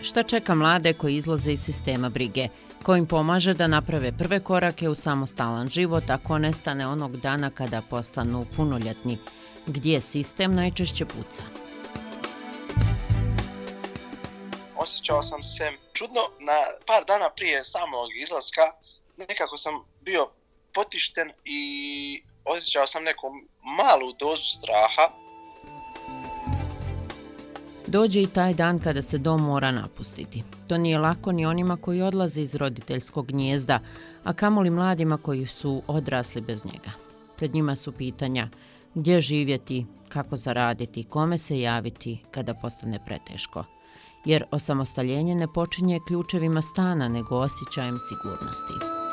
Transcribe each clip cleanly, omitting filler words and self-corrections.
Šta čeka mlade koji izlaze iz sistema brige? Ko im pomaže da naprave prve korake u samostalan život ako nestane onog dana kada postanu punoljetni? Gdje sistem najčešće puca? Osjećao sam se čudno na par dana prije samog izlaska. Nekako sam bio potišten i osjećao sam neku malu dozu straha. Dođe i taj dan kada se dom mora napustiti. To nije lako ni onima koji odlaze iz roditeljskog gnijezda, a kamoli mladima koji su odrasli bez njega. Pred njima su pitanja gdje živjeti, kako zaraditi, kome se javiti kada postane preteško. Jer osamostaljenje ne počinje ključevima stana, nego osjećajem sigurnosti.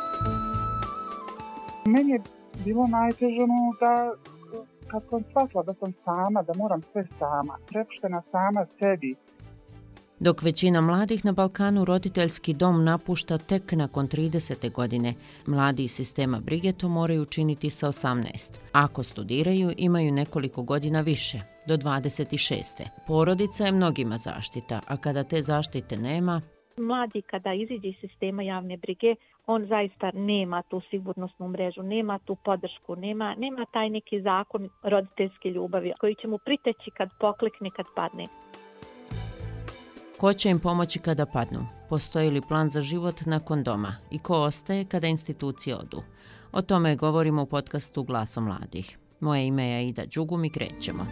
Meni je bilo najteže da kad sam shvatila da sam sama, da moram sve sama, prepuštena sama sebi. Dok većina mladih na Balkanu roditeljski dom napušta tek nakon 30. godine, mladi iz sistema brige to moraju učiniti sa 18. Ako studiraju, imaju nekoliko godina više, do 26. Porodica je mnogima zaštita, a kada te zaštite nema... Mladi kada iziđe iz sistema javne brige, on zaista nema tu sigurnosnu mrežu, nema tu podršku, nema taj neki zakon roditeljske ljubavi koji će mu priteći kad poklekne, kad padne. Ko će im pomoći kada padnu? Postoji li plan za život nakon doma? I ko ostaje kada institucije odu? O tome govorimo u podcastu Glaso mladih. Moje ime je Aida Đugum i krećemo.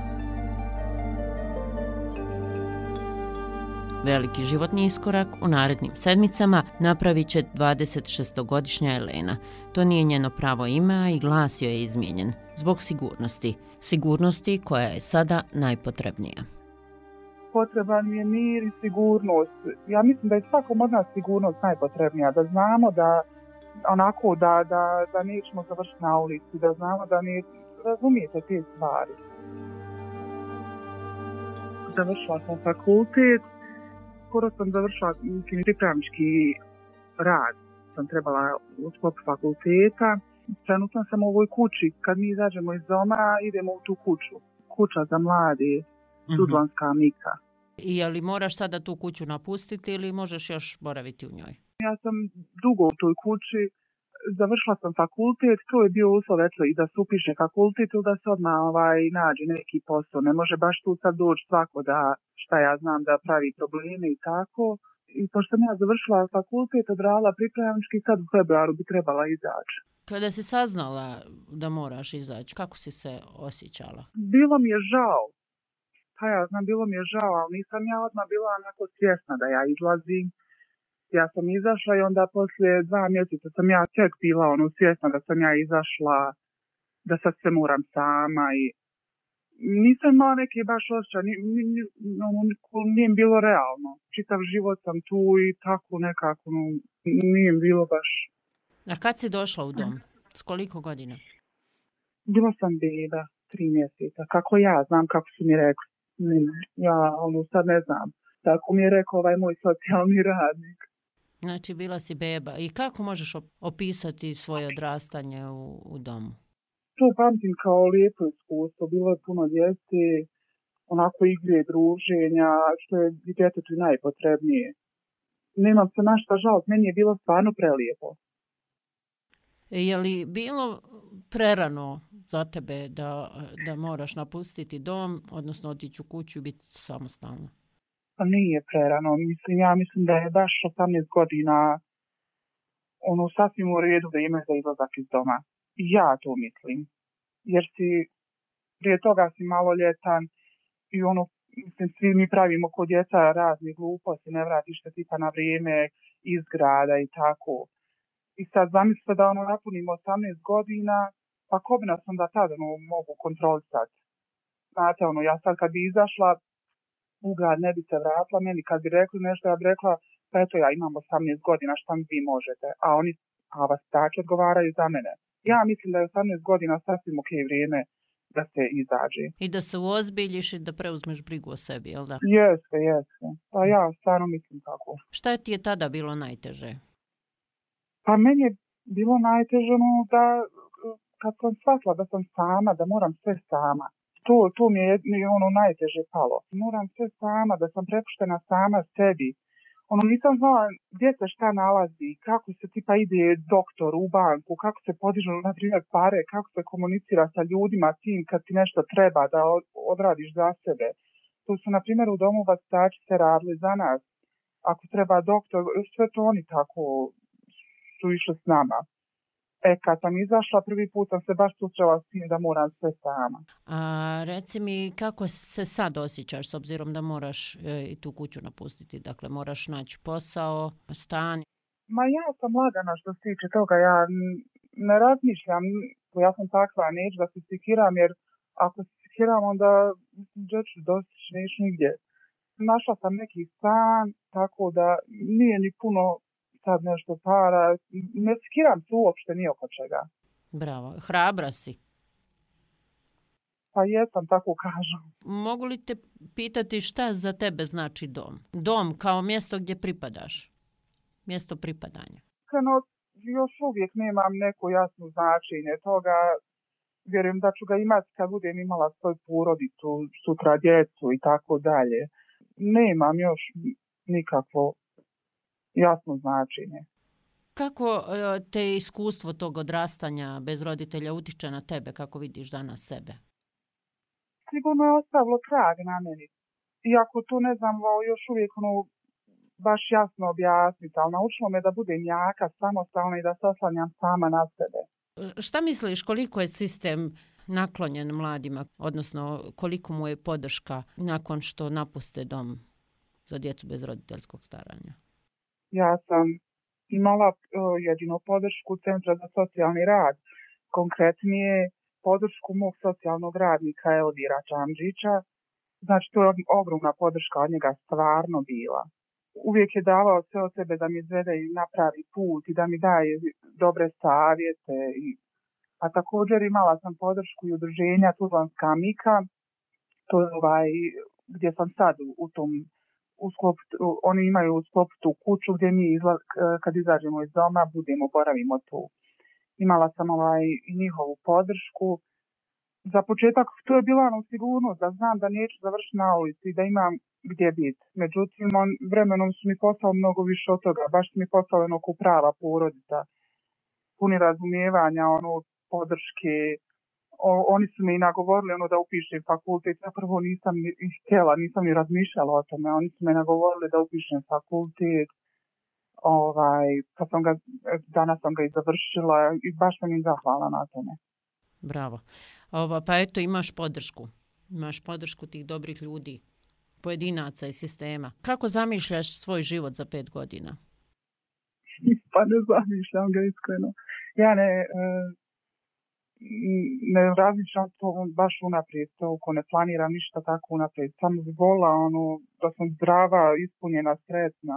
Veliki životni iskorak u narednim sedmicama napravit će 26-godišnja Elena. To nije njeno pravo ime, a i glas joj je izmijenjen. Zbog sigurnosti. Sigurnosti koja je sada najpotrebnija. Potreban mi je mir i sigurnost. Ja mislim da je svakom od nas sigurnost najpotrebnija. Da znamo da onako da nećemo završiti na ulici, da znamo da ne razumijete te stvari. Završila sam fakultet. Skoro sam završila pripravnički rad. Sam trebala u sklopu fakulteta. Trenutno sam u ovoj kući. Kad mi izađemo iz doma, idemo u tu kuću. Kuća za mlade, Sudlanska Mika. I je li moraš sada tu kuću napustiti ili možeš još boraviti u njoj? Ja sam dugo u toj kući. Završila sam fakultet. To je bio uslov i da se upiše fakultet ili da se odmah nađe neki posao. Ne može baš tu sad doći svako da šta ja znam da pravi probleme i tako. I pošto sam ja završila fakultet, odradila pripravnički, sad u februaru bi trebala izaći. Kada si saznala da moraš izaći, kako si se osjećala? Bilo mi je žao. Pa ja znam, bilo mi je žao, ali nisam ja odmah bila onako svjesna da ja izlazim. Ja sam izašla i onda poslije 2 mjeseca sam ja tek bila svjesna da sam ja izašla, da sad se moram sama i nisam imala neke baš osjećaj, nije mi bilo realno. Čitav život sam tu i tako nekako, nije mi bilo baš. A kad si došla u dom? S koliko godina? Bila sam beba, 3 mjeseca. Kako ja znam, kako su mi rekli. Ja sad ne znam. Tako mi je rekao moj socijalni radnik. Znači, bila si beba. I kako možeš opisati svoje odrastanje u domu? To pamtim kao lijepo iskustvo. Bilo je puno djece, onako igre, druženja, što je djetetu najpotrebnije. Nemam se na šta žaliti, meni je bilo stvarno prelijepo. Je li bilo prerano za tebe da moraš napustiti dom, odnosno otići u kuću i biti samostalna? Pa nije prerano. Ja mislim da je baš 18 godina sasvim u redu vrijeme za izlazak iz doma. Ja to mislim. Jer prije toga si maloljetan i svi mi pravimo kod djeca razni gluposti, ne vratiš se tipa na vrijeme iz grada i tako. I sad zamislite da napunimo 18 godina, pa ko bi nas onda tada mogu kontrolisati? Znate, ja sad kad bi izašla, u grad ne bi se vratila, meni kad bi rekli nešto, ja bi rekla, pa eto ja imam 18 godina, šta mi vi možete? A vas tači odgovaraju za mene. Ja mislim da je 18 godina sasvim ok vrijeme da se izađe. I da se uozbiljiš i da preuzmeš brigu o sebi, jel da? Jeste. Pa ja stvarno mislim tako. Šta ti je tada bilo najteže? Pa meni je bilo najteže da kad sam shvatila da sam sama, da moram sve sama. To mi je ono najteže palo. Moram sve sama, da sam prepuštena sama sebi. Nisam znala gdje se šta nalazi, kako se tipa ide doktor u banku, kako se podižu, na primjer, pare, kako se komunicira sa ljudima tim kad ti nešto treba da odradiš za sebe. Tu su, na primjer, u domu vaspitači se radili za nas. Ako treba doktor, sve to oni tako su išli s nama. Kad sam izašla, prvi put sam se baš susrela s tim da moram sve sama. A reci mi, kako se sad osjećaš s obzirom da moraš i tu kuću napustiti? Dakle, moraš naći posao, stan? Ma ja sam lagana što se tiče toga. Ja ne razmišljam. Ja sam takva, neću da se sikiram, jer ako se sikiram, onda gdje ću dostići, neću nigdje. Našla sam neki stan, tako da nije ni puno sad nešto para, ne skiram se uopšte ni oko čega. Bravo, hrabra si. Pa jesam, tako kažem. Mogu li te pitati šta za tebe znači dom? Dom kao mjesto gdje pripadaš, mjesto pripadanja. Još uvijek nemam neko jasno značenje toga. Vjerujem da ću ga imati kad budem imala svoju porodicu, sutra djecu i tako dalje. Nemam još nikakvo jasno značenje. Kako te iskustvo tog odrastanja bez roditelja utiče na tebe, kako vidiš danas sebe? Sigurno je ostavilo trag na meni. Iako to ne znam još uvijek baš jasno objasniti, ali naučilo me da budem jaka, samostalna i da se oslanjam sama na sebe. Šta misliš, koliko je sistem naklonjen mladima, odnosno koliko mu je podrška nakon što napuste dom za djecu bez roditeljskog staranja? Ja sam imala jedino podršku Centra za socijalni rad, konkretnije podršku mog socijalnog radnika Eldira Čamđića. Znači, to je ogromna podrška od njega stvarno bila. Uvijek je davao sve od sebe da mi izvede i napravi put i da mi daje dobre savjete. A također imala sam podršku i udruženja Tuzlanska Mika, to je gdje sam sad u tom oni imaju u sklopu tu kuću gdje mi kad izađemo iz doma budemo, boravimo tu. Imala sam i njihovu podršku. Za početak to je bila sigurnost da znam da neću završiti na ulici i da imam gdje biti. Međutim, vremenom su mi poslali mnogo više od toga. Baš su mi poslali ko prava porodica, puni razumijevanja, podrške. Oni su mi nagovorili da upišem fakultet. Ja prvo nisam ni htjela, nisam ni razmišljala o tome. Oni su me nagovorili da upišem fakultet. Pa danas sam ga i završila i baš sam im zahvala na tome. Bravo. Pa eto, imaš podršku. Imaš podršku tih dobrih ljudi, pojedinaca i sistema. Kako zamišljaš svoj život za 5 godina? Pa ne zamišljam ga iskreno. Ja ne razmišljam to baš unaprijed, toliko ne planiram ništa tako unaprijed. Samo bi volila da sam zdrava, ispunjena, sretna.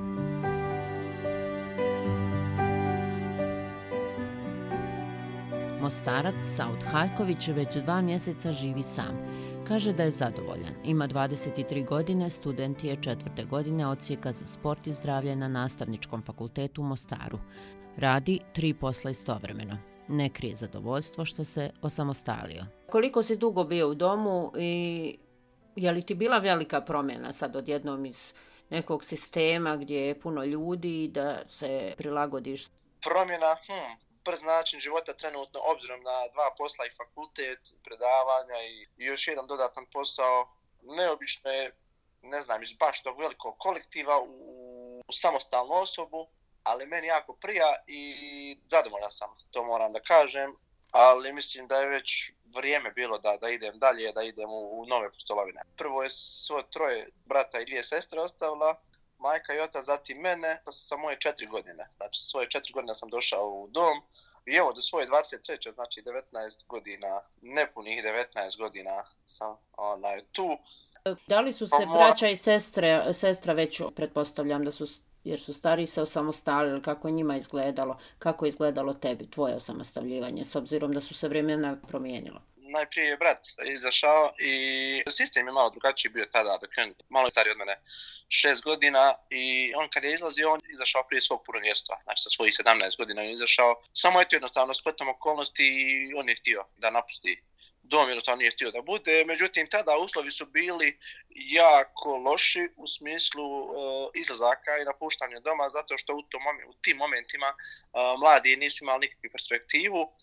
Mostarac Saud Haljković već 2 mjeseca živi sam. Kaže da je zadovoljan. Ima 23 godine, student je 4. godine odsjeka za sport i zdravlje na Nastavničkom fakultetu u Mostaru. Radi 3 posla istovremeno. Ne krije zadovoljstvo što se osamostalio. Koliko si dugo bio u domu i je li ti bila velika promjena sad odjednom iz nekog sistema gdje je puno ljudi da se prilagodiš? Promjena, brz način života trenutno, obzirom na 2 posla i fakultet, predavanja i još jedan dodatan posao. Neobično je, ne znam, iz baš tog velikog kolektiva u samostalnu osobu, ali meni jako prija i zadovoljan sam, to moram da kažem, ali mislim da je već vrijeme bilo da idem dalje, da idem u nove pustolovine. Prvo je svoje 3 brata i 2 sestre ostavila, majka i otac, zatim mene, sa moje 4 godine. Znači, sa svoje 4 godine sam došao u dom i evo, do svoje 23. znači 19 godina, nepunih 19 godina sam tu. Da li su se braća i sestra već, pretpostavljam da su, jer su stariji, se osamostalili, kako je njima izgledalo, kako je izgledalo tebi, tvoje osamostaljivanje, s obzirom da su se vremena promijenilo? Najprije je brat izašao i sistem je malo drugačiji bio tada, dok on malo stariji od mene 6 godina i on kad je izlazio, on izašao prije svog punoljetstva, znači sa svojih 17 godina je izašao. Samo je to jednostavno spletom okolnosti i on je htio da napusti dom jednostavno nije htio da bude, međutim tada uslovi su bili jako loši u smislu izlazaka i napuštanja doma, zato što u tim momentima mladi nisu imali nikakvu perspektivu,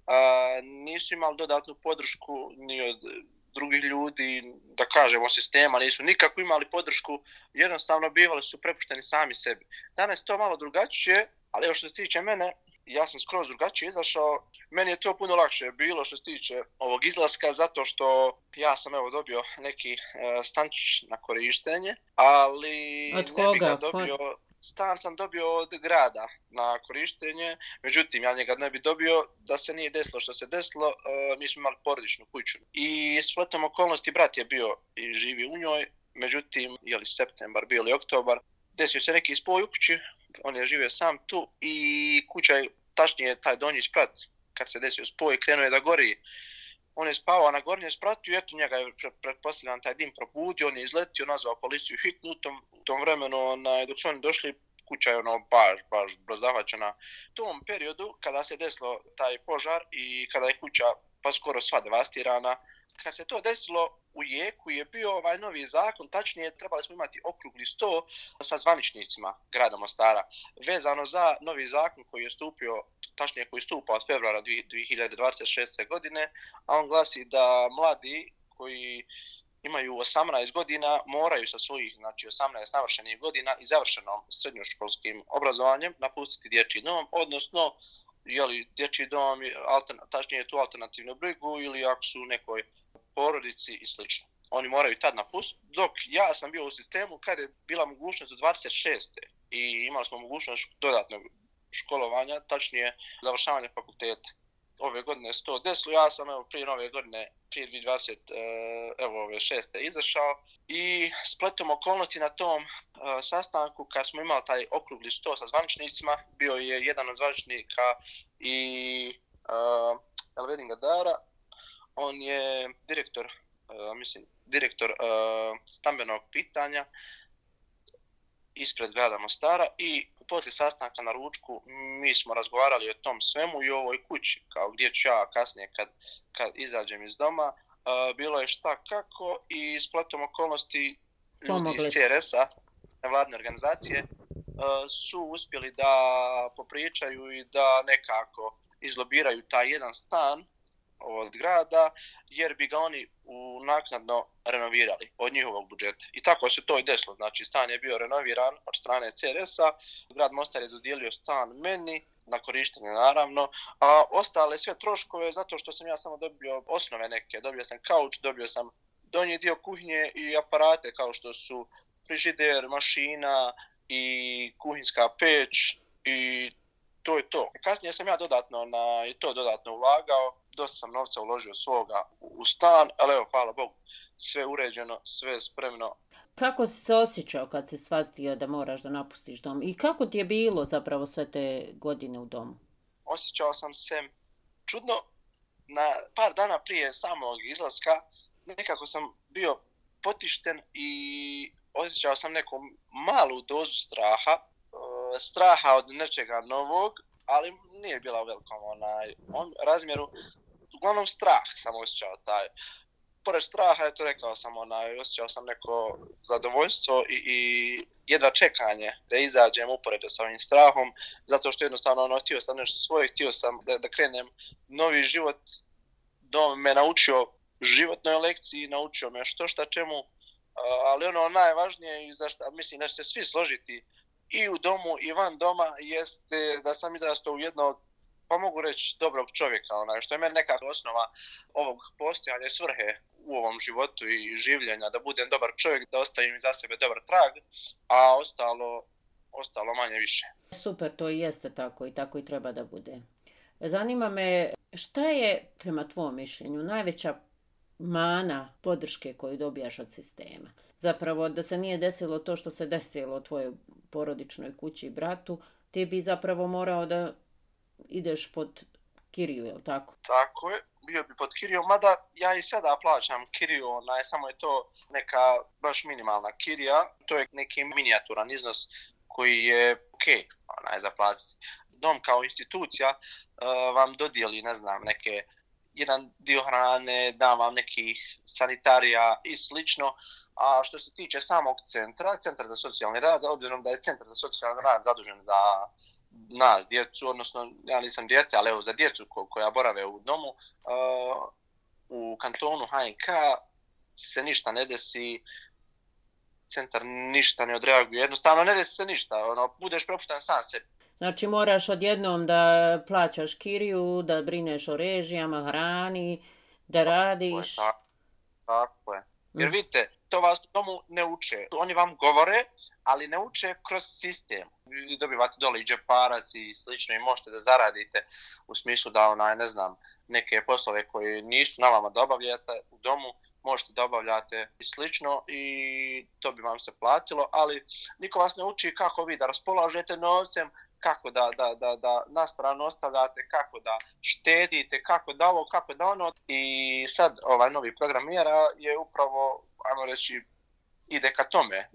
nisu imali dodatnu podršku ni od drugih ljudi, da kažemo sistema, nisu nikako imali podršku, jednostavno bivali su prepušteni sami sebi. Danas je to malo drugačije, ali evo što se tiče mene, ja sam skroz drugačije izašao. Meni je to puno lakše bilo što se tiče ovog izlaska, zato što ja sam evo dobio neki stančić na korištenje, ali Od ne bih ga koga? dobio. Stan sam dobio od grada na korištenje, međutim ja njega ne bi dobio da se nije desilo što se desilo, mi smo imali porodičnu kuću. I spletom okolnosti brat je bio i živi u njoj, međutim, je li septembar, bio li oktobar, desio se neki spoj u kući, on je živio sam tu i kuća je, tačnije taj donji sprat, kad se desio spoj, krenuo je da gori. On je spavao na gornjem spratu i eto njega je pretpostavljam taj dim probudio, on je izletio, nazvao policiju hitnu u tom vremenu, dok su oni došli, kuća je baš zahvaćena. U tom periodu kada se desilo taj požar i kada je kuća pa skoro sva devastirana, kad se to desilo u jeku je bio ovaj novi zakon, tačnije trebali smo imati okrugli sto sa zvaničnicima grada Mostara, vezano za novi zakon koji je stupio, tačnije koji stupa od februara 2026. godine, a on glasi da mladi koji imaju 18 godina moraju sa svojih, znači 18 navršenih godina i završenom srednjoškolskim obrazovanjem napustiti dječji dom, odnosno dječji dom, tačnije tu alternativnu brigu ili ako su u nekoj porodici i sl. Oni moraju tad napustiti, dok ja sam bio u sistemu kad je bila mogućnost do 26. i imali smo mogućnost dodatnog školovanja, tačnije završavanja fakulteta. Ove godine se to desilo, ja sam prije nove godine, prije 2020, ove 6. izašao i spletom okolnosti na tom sastanku kad smo imali taj okrugli sto sa zvaničnicima, bio je jedan od zvaničnika i Elvedin Gadara, on je direktor stambenog pitanja ispred grada Mostara i poslije sastanka na ručku mi smo razgovarali o tom svemu i o ovoj kući, kao gdje ću ja kasnije kad izađem iz doma, bilo je šta kako i spletom okolnosti ljudi iz CRS-a, nevladne organizacije, su uspjeli da popričaju i da nekako izlobiraju taj jedan stan od grada, jer bi ga oni naknadno renovirali od njihovog budžeta. I tako se to i desilo. Znači, stan je bio renoviran od strane CRS-a, grad Mostar je dodijelio stan meni, na korištenje naravno, a ostale sve troškove, zato što sam ja samo dobio osnove neke, dobio sam kauč, dobio sam donji dio kuhinje i aparate kao što su frižider, mašina i kuhinska peć i to je to. Kasnije sam ja dodatno ulagao, dosta sam novca uložio svoga u stan, ali evo, hvala Bogu, sve uređeno, sve spremno. Kako si se osjećao kad si shvatio da moraš da napustiš dom i kako ti je bilo zapravo sve te godine u domu? Osjećao sam se čudno. Na par dana prije samog izlaska nekako sam bio potišten i osjećao sam neku malu dozu straha od nečega novog, ali nije bila u velikom razmjeru. Uglavnom strah sam osjećao taj. Pored straha, rekao sam, osjećao sam neko zadovoljstvo i jedva čekanje da izađem uporedo sa ovim strahom, zato što jednostavno htio sam nešto svoje, htio sam da krenem novi život. Dom me naučio životnoj lekciji, naučio me što šta čemu, ali ono najvažnije i zašto mislim da će se svi složiti i u domu i van doma jeste da sam izrastao u jednog, pa mogu reći, dobrog čovjeka, što je meni nekako osnova ovog postojanja svrhe u ovom životu i življenja, da budem dobar čovjek, da ostavim iza sebe dobar trag, a ostalo manje više. Super, to i jeste tako i tako i treba da bude. Zanima me, šta je, prema tvom mišljenju, najveća mana podrške koju dobijaš od sistema? Zapravo, da se nije desilo to što se desilo u tvojoj porodičnoj kući i bratu, ti bi zapravo morao da ideš pod kiriju, je li tako? Tako je, bio bi pod kirijom, mada ja i sada plaćam kiriju, samo je to neka baš minimalna kirija, to je neki minijaturan iznos koji je ok za platiti. Dom kao institucija vam dodijeli, neke jedan dio hrane, dam vam nekih sanitarija i slično. A što se tiče samog centar za socijalni rad, obzirom da je centar za socijalni rad zadužen za nas, djecu, odnosno ja nisam dijete, ali evo za djecu koja borave u domu, u kantonu HNK se ništa ne desi, centar ništa ne odreaguje, jednostavno ne desi se ništa, budeš prepušten sam sebi. Znači moraš odjednom da plaćaš kiriju, da brineš o režijama, hrani, da radiš. Tako je. Jer vidite, to vas u domu ne uče. Oni vam govore, ali ne uče kroz sistem. Vi dobivate dole i džeparac i slično i možete da zaradite u smislu da ne znam, neke poslove koje nisu na vama da obavljate u domu, možete da obavljate i slično i to bi vam se platilo, ali niko vas ne uči kako vi da raspolažete novcem, kako da na stranu ostavljate, kako da štedite, kako da ovo, kako da ono. I sad ovaj novi program mjera je upravo, ajmo reći, ide ka tome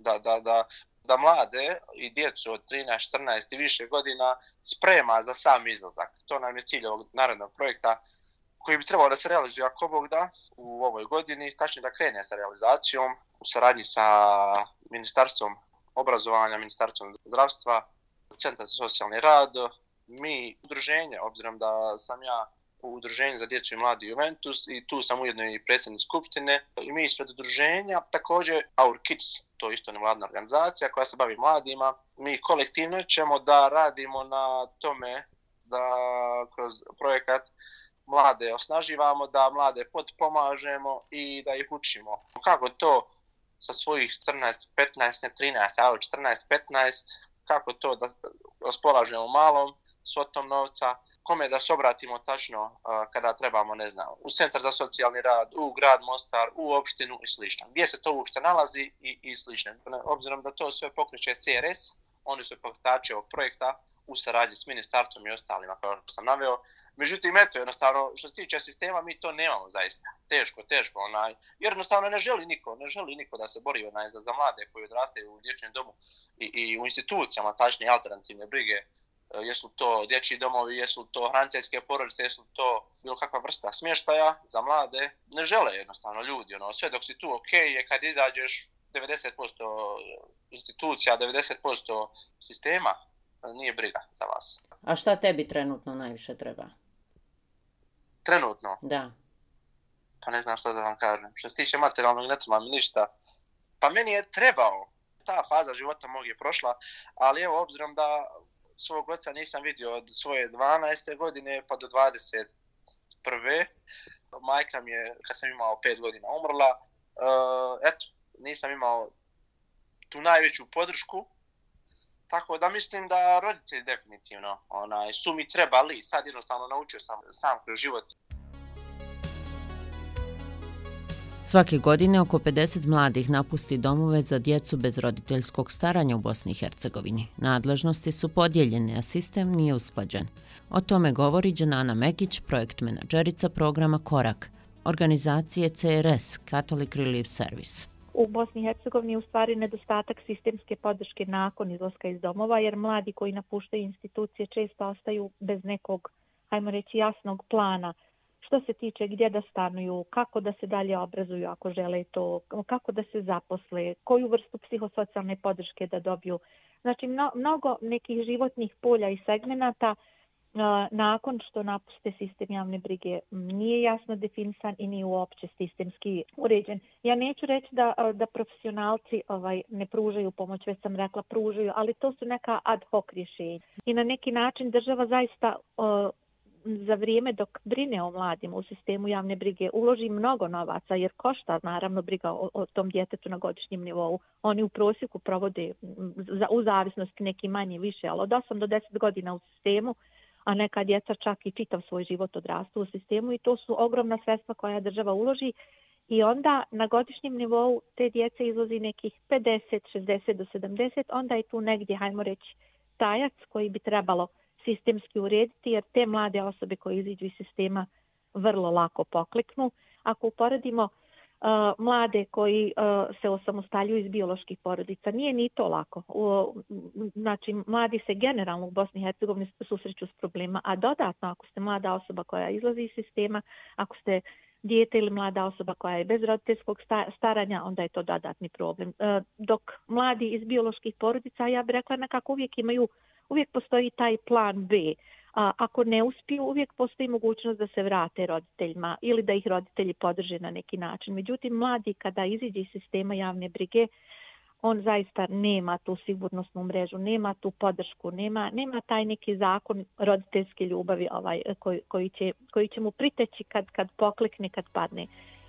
da mlade i djecu od 13, 14 i više godina sprema za sam izlazak. To nam je cilj ovog narednog projekta koji bi trebao da se realizuje ako Bog da u ovoj godini, tačnije da krene sa realizacijom u saradnji sa Ministarstvom obrazovanja, Ministarstvom zdravstva, Centar za socijalni rad, mi udruženje, obzirom da sam ja u udruženju za djecu i mladi Juventus i tu sam ujedno i predsjednik skupštine i mi ispred udruženja, također Our Kids, to je isto nevladna organizacija koja se bavi mladima, mi kolektivno ćemo da radimo na tome da kroz projekat mlade osnaživamo, da mlade potpomažemo i da ih učimo. Kako to sa svojih 14, 15, ne 13, ali 14, 15, kako to da raspolažemo malom svotom novca, kome da se obratimo tačno kada trebamo, ne znam, u Centar za socijalni rad, u grad Mostar, u opštinu i slično. Gdje se to uopšte nalazi i slično. Obzirom da to sve pokreće CRS, oni su pokretači ovog projekta u saradnji s ministarstvom i ostalima, kao što sam naveo. Međutim, eto, jednostavno, što se tiče sistema, mi to nemamo zaista. Teško, jer jednostavno ne želi niko da se bori za mlade koji odrastaju u dječjem domu i u institucijama, tačnije alternativne brige, jesu to dječji domovi, jesu to hraniteljske porodice, jesu to bilo kakva vrsta smještaja za mlade. Ne žele jednostavno ljudi, sve dok si tu ok je kad izađeš 90% institucija, 90% sistema, nije briga za vas. A šta tebi trenutno najviše treba? Trenutno? Da. Pa ne znam što da vam kažem. Što se tiče materijalnog, ne treba mi ništa. Pa meni je trebao. Ta faza života mog je prošla, ali evo, obzirom da svog oca nisam vidio od svoje 12. godine pa do 21. Majka mi je, kad sam imao 5 godina, umrla. Eto, nisam imao tu najveću podršku, tako da mislim da roditelji definitivno su mi trebali, sad jednostavno naučio sam kroz život. Svake godine oko 50 mladih napusti domove za djecu bez roditeljskog staranja u Bosni i Hercegovini. Nadležnosti su podijeljene, a sistem nije usklađen. O tome govori Dženana Mekić, projekt menadžerica programa Korak, organizacije CRS, Catholic Relief Service. U Bosni i Hercegovini je u stvari nedostatak sistemske podrške nakon izlaska iz domova, jer mladi koji napuštaju institucije često ostaju bez nekog, hajmo reći, jasnog plana. Što se tiče gdje da stanuju, kako da se dalje obrazuju ako žele to, kako da se zaposle, koju vrstu psihosocijalne podrške da dobiju. Znači mnogo nekih životnih polja i segmenata nakon što napuste sistem javne brige nije jasno definisan i nije uopće sistemski uređen. Ja neću reći da profesionalci ne pružaju pomoć, već sam rekla pružaju, ali to su neka ad hoc rješenja. I na neki način država zaista za vrijeme dok brine o mladima u sistemu javne brige uloži mnogo novaca, jer košta naravno briga o tom djetetu na godišnjem nivou. Oni u prosjeku provode u zavisnosti neki manje više, ali od 8 do 10 godina u sistemu, a neka djeca čak i čitav svoj život odrastu u sistemu i to su ogromna sredstva koja država uloži i onda na godišnjem nivou te djece izlazi nekih 50, 60 do 70, onda je tu negdje, hajmo reći, tajac koji bi trebalo sistemski urediti, jer te mlade osobe koje iziđu iz sistema vrlo lako pokliknu. Ako uporedimo mlade koji se osamostaljuju iz bioloških porodica. Nije ni to lako. Znači, mladi se generalno u Bosni i Hercegovini susreću s problema, a dodatno ako ste mlada osoba koja izlazi iz sistema, ako ste dijete ili mlada osoba koja je bez roditeljskog staranja, onda je to dodatni problem. Dok mladi iz bioloških porodica, ja bih rekla, nekako uvijek postoji taj plan B. Ako ne uspiju, uvijek postoji mogućnost da se vrate roditeljima ili da ih roditelji podrže na neki način. Međutim, mladi kada iziđe iz sistema javne brige, on zaista nema tu sigurnosnu mrežu, nema tu podršku, nema taj neki zakon roditeljske ljubavi koji će mu priteći kad poklekne, kad padne.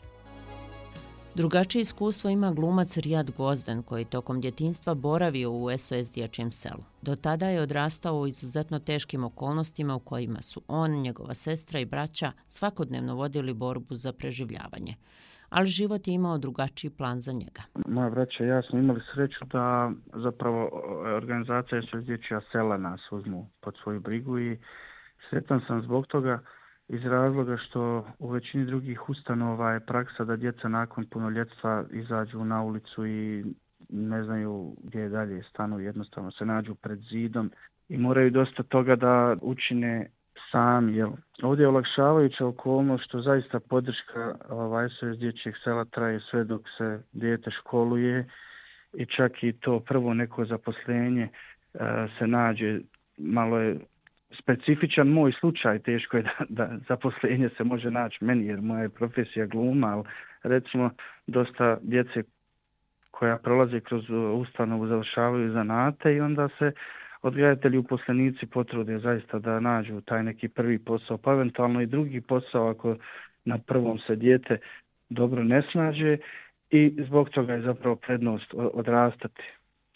Drugačije iskustvo ima glumac Rijad Gvozden, koji tokom djetinjstva boravio u SOS dječjem selu. Do tada je odrastao u izuzetno teškim okolnostima u kojima su on, njegova sestra i braća svakodnevno vodili borbu za preživljavanje. Ali život je imao drugačiji plan za njega. Moja braća i ja smo imali sreću da zapravo organizacija SOS dječja sela nas uzmu pod svoju brigu i sretan sam zbog toga iz razloga što u većini drugih ustanova je praksa da djeca nakon punoljetstva izađu na ulicu i ne znaju gdje dalje stanu, jednostavno se nađu pred zidom i moraju dosta toga da učine sami. Ovdje je olakšavajuća okolnost što zaista podrška SOS dječjeg sela traje sve dok se dijete školuje i čak i to prvo neko zaposlenje se nađe. Malo je specifičan moj slučaj, teško je da zaposlenje se može naći meni jer moja je profesija gluma, ali recimo dosta djece koja prolaze kroz ustanovu završavaju zanate i onda se odgajatelji uposlenici potrude zaista da nađu taj neki prvi posao, pa eventualno i drugi posao ako na prvom se dijete dobro ne snađe i zbog toga je zapravo prednost odrastati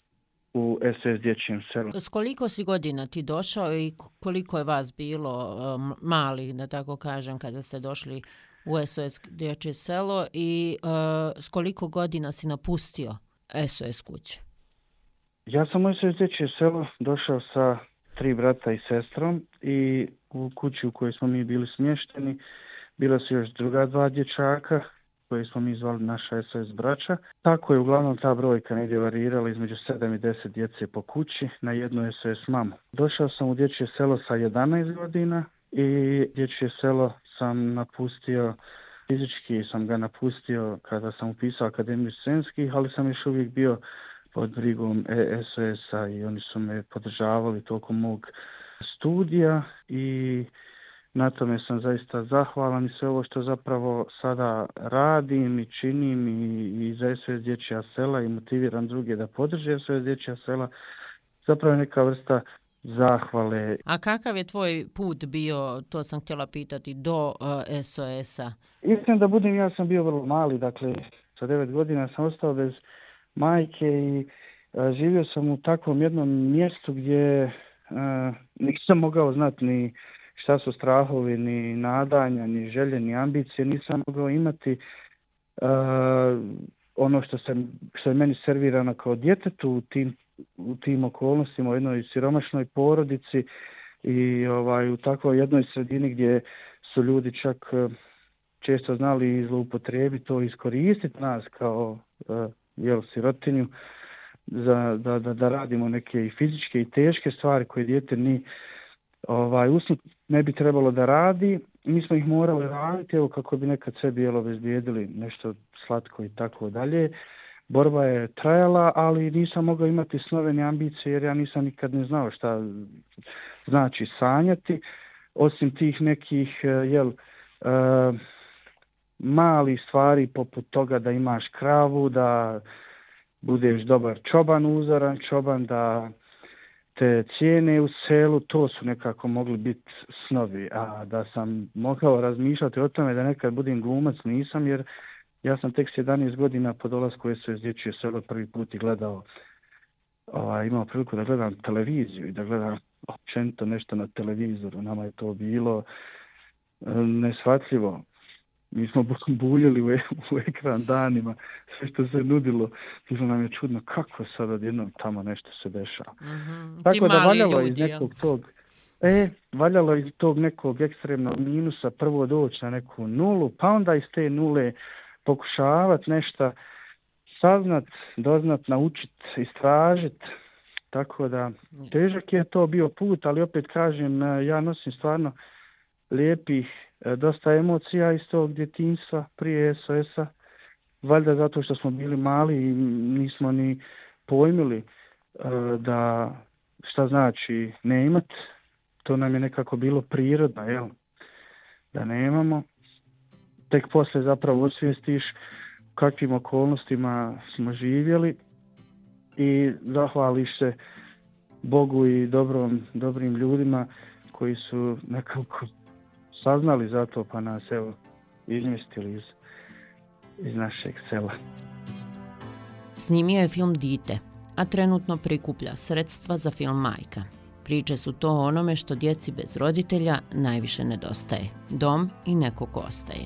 u SOS dječjem selu. S koliko si godina ti došao i koliko je vas bilo malih, da tako kažem, kada ste došli u SOS dječje selo i s koliko godina si napustio SOS kuće? Ja sam u SOS dječje selo došao sa 3 brata i sestrom i u kući u kojoj smo mi bili smješteni bila su još druga 2 dječaka koje smo mi zvali naša SOS braća. Tako je uglavnom ta brojka negdje varirala između 7 i 10 djece po kući na jednu SOS mamu. Došao sam u dječje selo sa 11 godina i dječje selo sam napustio, fizički sam ga napustio kada sam upisao Akademiju Sremskih, ali sam još uvijek bio pod brigom SOS-a i oni su me podržavali tokom mog studija i na tome sam zaista zahvalan i sve ovo što zapravo sada radim i činim i za SOS dječja sela i motiviram druge da podrže SOS dječja sela, zapravo je neka vrsta zahvale. A kakav je tvoj put bio, to sam htjela pitati, do SOS-a? Istina da budem, ja sam bio vrlo mali, dakle sa 9 godina sam ostao bez majke i živio sam u takvom jednom mjestu gdje nisam mogao znati ni šta su strahovi, ni nadanja, ni želje, ni ambicije. Nisam mogao imati ono što je meni servirano kao djetetu u tim okolnostima, u jednoj siromašnoj porodici i u takvoj jednoj sredini gdje su ljudi čak često znali zloupotrijebiti to, iskoristiti nas kao sirotinju da radimo neke i fizičke i teške stvari koje dijete ni usnut ne bi trebalo da radi. Mi smo ih morali raditi kako bi nekad sebi obezbijedili nešto slatko i tako dalje. Borba je trajala, ali nisam mogao imati snove ni ambicije jer ja nisam nikad ne znao šta znači sanjati. Osim tih nekih malih stvari poput toga da imaš kravu, da budeš dobar čoban, uzoran čoban, da te cijene u selu, to su nekako mogli biti snovi. A da sam mogao razmišljati o tome da nekad budem glumac, nisam, jer ja sam tek 17 godina po dolasku SOS dječje selo prvi put i gledao, imao priliku da gledam televiziju i da gledam općenito nešto na televizoru. Nama je to bilo neshvatljivo. Mi smo buljili u ekran danima, sve što se nudilo, bilo nam je čudno kako sad odjednom tamo nešto se dešava. Mm-hmm. Tako da valjalo iz nekog tog, valjalo iz tog nekog ekstremnog minusa prvo doći na neku nulu, pa onda iz te nule pokušavati nešto saznat, doznat, naučit, istražit. Tako da težak je to bio put, ali opet kažem, ja nosim stvarno lijepih dosta emocija iz tog djetinjstva prije SOS-a. Valjda zato što smo bili mali i nismo ni pojmili da šta znači ne imat. To nam je nekako bilo prirodno, jel? Da nemamo. Tek poslije zapravo osvijestiš u kakvim okolnostima smo živjeli i zahvališ se Bogu i dobrim ljudima koji su nekako saznali za to pa nas evo izmjestili iz našeg sela. Snimio je film Dite, a trenutno prikuplja sredstva za film Majka. Priče su to o onome što djeci bez roditelja najviše nedostaje. Dom i neko ko ostaje.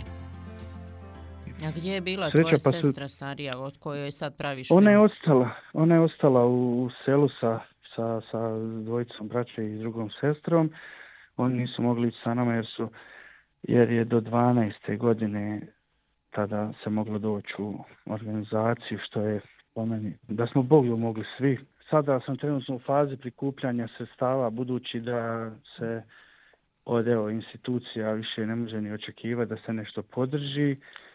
A gdje je bila tvoja sestra starija od kojoj sad praviš film? Ona je ostala u selu sa dvojicom braće i drugom sestrom. Oni nisu mogli ići sa nama jer je do 12. godine tada se moglo doći u organizaciju, što je po meni da smo Bogu mogli svi. Sada sam trenutno u fazi prikupljanja sredstava, budući da se od institucija više ne može ni očekivati da se nešto podrži.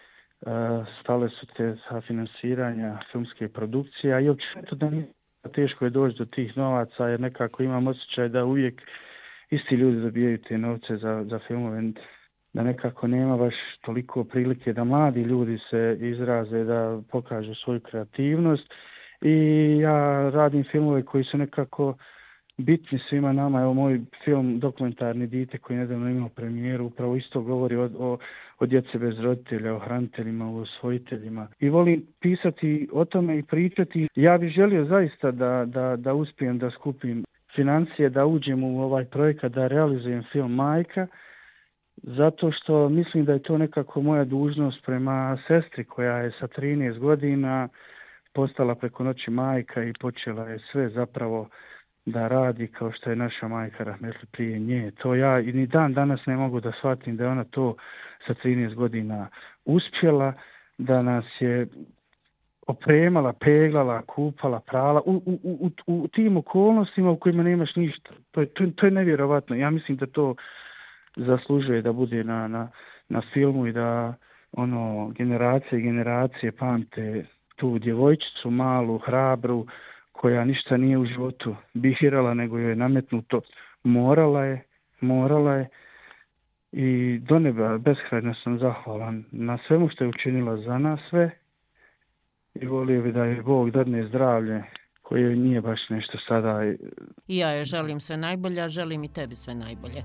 Stale su te finansiranja filmske produkcije, a i općenito da teško je doći do tih novaca, jer nekako imam osjećaj da uvijek isti ljudi dobijaju te novce za filmove, da nekako nema baš toliko prilike da mladi ljudi se izraze, da pokažu svoju kreativnost. I ja radim filmove koji su nekako bitni svima nama. Evo moj film dokumentarni Dite koji nedavno imao premijeru upravo isto govori o djece bez roditelja, o hraniteljima, o usvojiteljima. I volim pisati o tome i pričati. Ja bih želio zaista da uspijem da skupim financije, da uđem u ovaj projekat, da realizujem film Majka, zato što mislim da je to nekako moja dužnost prema sestri koja je sa 13 godina postala preko noći majka i počela je sve zapravo da radi kao što je naša majka rahmetli prije nje. To ja i ni dan danas ne mogu da shvatim da je ona to sa 13 godina uspjela, da nas je opremala, peglala, kupala, prala u tim okolnostima u kojima nemaš ništa. To je nevjerovatno. Ja mislim da to zaslužuje da bude na filmu i da generacije i generacije pamte tu djevojčicu malu, hrabru, koja ništa nije u životu bihirala, nego joj je nametnuto. Morala je i do neba beskrajno sam zahvalan na svemu što je učinila za nas sve i volio bi da je Bog dadne zdravlje koje nije baš nešto sada. I ja joj želim sve najbolje, a želim i tebi sve najbolje.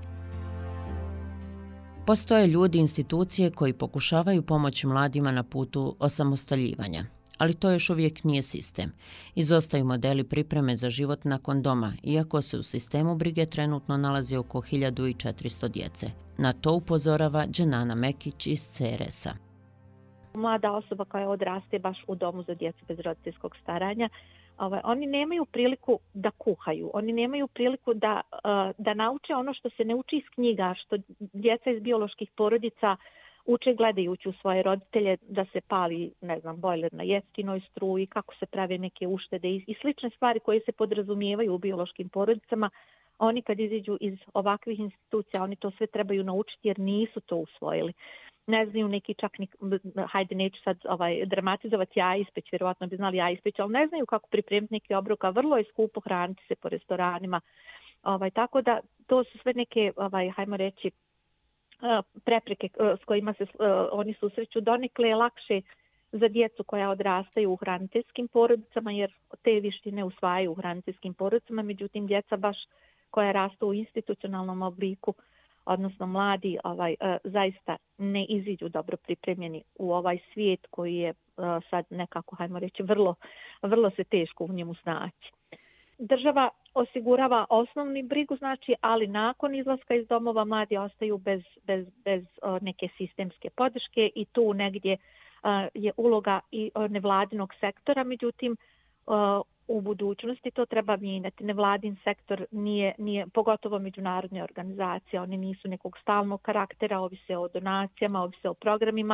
Postoje ljudi i institucije koji pokušavaju pomoći mladima na putu osamostaljivanja, ali to još uvijek nije sistem. Izostaju modeli pripreme za život nakon doma, iako se u sistemu brige trenutno nalazi oko 1400 djece. Na to upozorava Dženana Mekić iz CRS-a. Mlada osoba koja odraste baš u domu za djecu bez roditeljskog staranja, oni nemaju priliku da kuhaju, oni nemaju priliku da nauče ono što se ne uči iz knjiga, što djeca iz bioloških porodica uče gledajući u svoje roditelje, da se pali, bojler na jeftinoj struji, kako se prave neke uštede i slične stvari koje se podrazumijevaju u biološkim porodicama. Oni kad iziđu iz ovakvih institucija, oni to sve trebaju naučiti jer nisu to usvojili. Ne znaju neki čak ni, hajde neću sad dramatizovati jajispeć, vjerovatno bi znali jajispeć, ali ne znaju kako pripremiti neki obrok, a vrlo je skupo hraniti se po restoranima. Tako da to su sve neke, hajmo reći, prepreke s kojima se oni susreću. Donekle je lakše za djecu koja odrastaju u hraniteljskim porodicama, jer te vještine usvajaju u hraniteljskim porodicama, međutim djeca baš koja rastu u institucionalnom obliku, odnosno mladi, zaista ne iziđu dobro pripremljeni u ovaj svijet koji je sad nekako, hajmo reći, vrlo se teško u njemu snaći. Država osigurava osnovni brigu, ali nakon izlaska iz domova mladi ostaju bez neke sistemske podrške i tu negdje je uloga i nevladinog sektora, međutim u budućnosti to treba mijenjati. Nevladin sektor nije, pogotovo međunarodne organizacije, oni nisu nekog stalnog karaktera, ovise o donacijama, ovise o programima,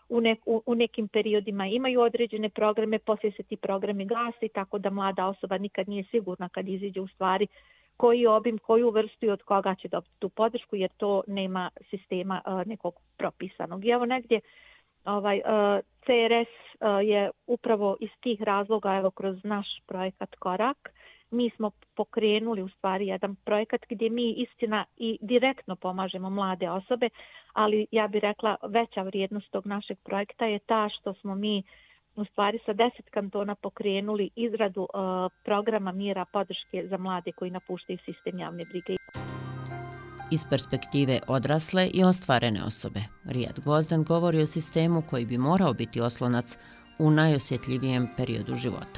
u nekim periodima imaju određene programe, poslije se ti programi gasi, tako da mlada osoba nikad nije sigurna kad iziđe u stvari koji obim, koju vrstu i od koga će dobiti tu podršku, jer to nema sistema nekog propisanog. I evo negdje CRS je upravo iz tih razloga, evo kroz naš projekat Korak, mi smo pokrenuli u stvari jedan projekat gdje mi istina i direktno pomažemo mlade osobe, ali ja bih rekla veća vrijednost tog našeg projekta je ta što smo mi u stvari sa 10 kantona pokrenuli izradu programa mjera podrške za mlade koji napuštaju sistem javne brige. Iz perspektive odrasle i ostvarene osobe, Rijad Gvozden govori o sistemu koji bi morao biti oslonac u najosjetljivijem periodu života.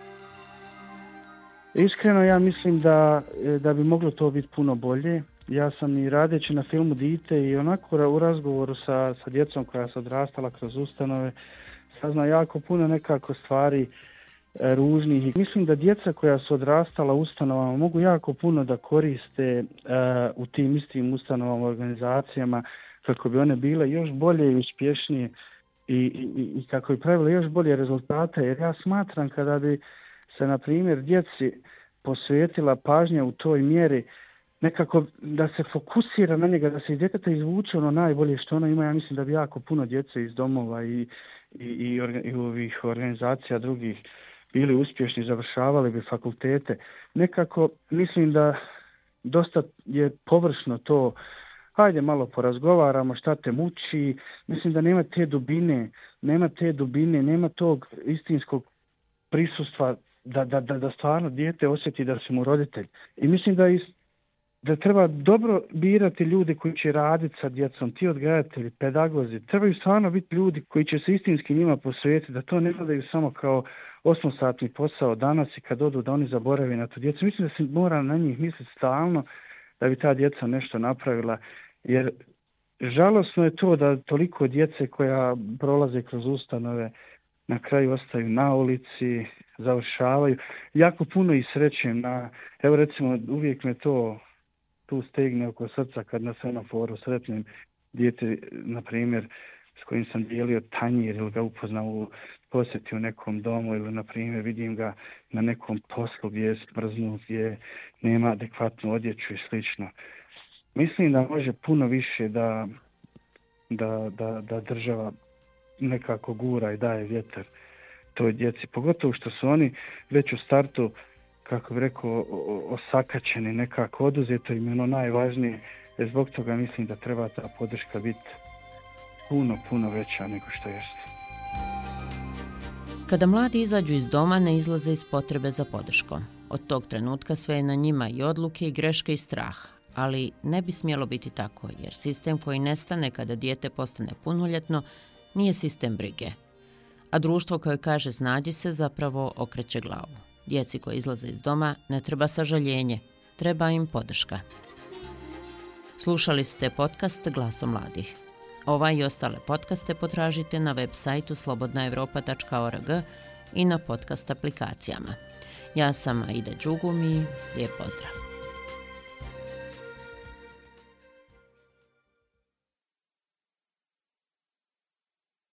Iskreno ja mislim da bi moglo to biti puno bolje. Ja sam i radeći na filmu Dite i onako u razgovoru sa djecom koja se odrastala kroz ustanove saznao jako puno nekako stvari ružnih. Mislim da djeca koja su odrastala u ustanovama mogu jako puno da koriste u tim istim ustanovama, organizacijama, kako bi one bile još bolje i uspješnije i kako bi pravile još bolje rezultate. Jer ja smatram kada bi se, na primjer, djeci posvetila pažnja u toj mjeri, nekako da se fokusira na njega, da se iz djeteta izvuče ono najbolje što ono ima. Ja mislim da bi jako puno djece iz domova i ovih organizacija drugih bili uspješni, završavali bi fakultete. Nekako mislim da dosta je površno to, hajde malo porazgovaramo šta te muči. Mislim da nema te dubine, nema tog istinskog prisustva da stvarno dijete osjeti da su mu roditelj. I mislim da treba dobro birati ljudi koji će raditi sa djecom, ti odgajatelji, pedagozi. Trebaju stvarno biti ljudi koji će se istinski njima posvetiti, da to ne gledaju samo kao 8-satni posao danas i kad odu da oni zaborave na tu djecu. Mislim da se mora na njih misliti stalno da bi ta djeca nešto napravila. Jer žalosno je to da toliko djece koja prolaze kroz ustanove na kraju ostaju na ulici, završavaju. Jako puno ih srećem. Evo recimo uvijek me to tu stegne oko srca kad na semaforu sretnem dijete, na primjer, s kojim sam dijelio tanjir ili ga upoznao u posjeti u nekom domu ili, na primjer, vidim ga na nekom poslu gdje je smrznut, gdje nema adekvatnu odjeću i slično. Mislim da može puno više da država nekako gura i daje vjetar toj djeci. Pogotovo što su oni već u startu, kako bih rekao, osakaćeni, nekako oduzeto im je ono najvažnije. Zbog toga mislim da treba ta podrška biti puno veća nego što jeste. Kada mladi izađu iz doma, ne izlaze iz potrebe za podrškom. Od tog trenutka sve je na njima i odluke i greške i strah. Ali ne bi smjelo biti tako, jer sistem koji nestane kada dijete postane punoljetno nije sistem brige. A društvo koje kaže snađi se zapravo okreće glavu. Djeci koji izlaze iz doma ne treba sažaljenje, treba im podrška. Slušali ste podcast Glasom mladih. Ovaj i ostale podcaste potražite na web sajtu slobodnaevropa.org i na podcast aplikacijama. Ja sam Aida Đugum i lijep pozdrav.